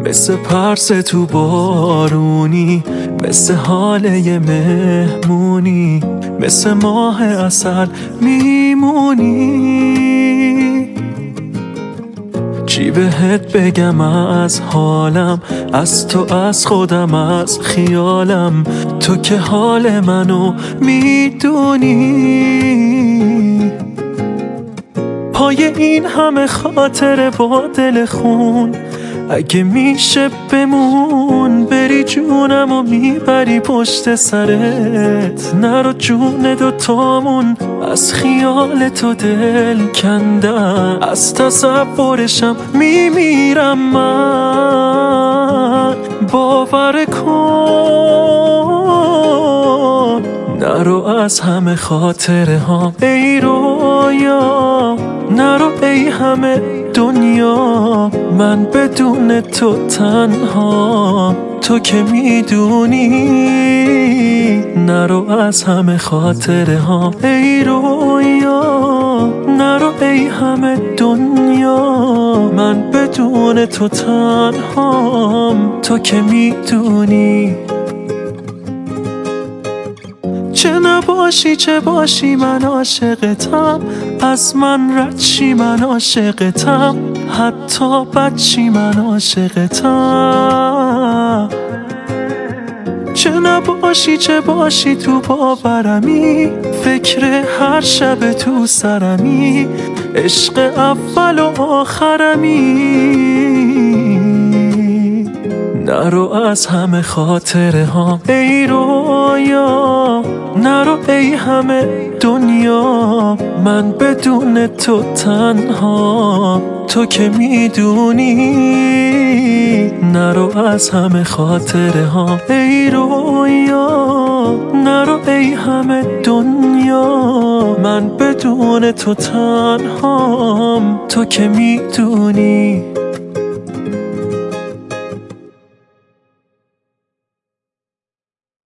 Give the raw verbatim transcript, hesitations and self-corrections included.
مثل پرس تو بارونی، مثل حال یه مهمونی، مثل ماه عسل میمونی. چی بهت بگم از حالم، از تو، از خودم، از خیالم، تو که حال منو میدونی. پای این همه خاطره با دل خون، اگه میشه بمون، بری جونم و میبری پشت سرت. نرو جون دوتامون، از خیال تو دل کندم، از تصورشم میمیرم من. باور کن نرو از همه خاطره ها ای رویا، نرو ای همه دنیا، من بدون تو تنها، تو که میدونی. نرو از همه خاطره ها ای رویا، نرو ای همه دنیا، من بدون تو تنهام، تو که میدونی. چه نباشی چه باشی من عاشقتم، از من رد شی من عاشقتم، حتی بد شی من عاشقتم. چه نباشی چه باشی تو باورمی، فکر هر شب تو سرمی، عشق اول و آخرمی. نرو از همه خاطره ها ای رویا، نرو ای همه دنیا، من بدون تو تنها، تو که میدونی. نرو از همه خاطره ها ای رویا، نرو ای همه دنیا، من بدون تو تنهام، تو که میدونی.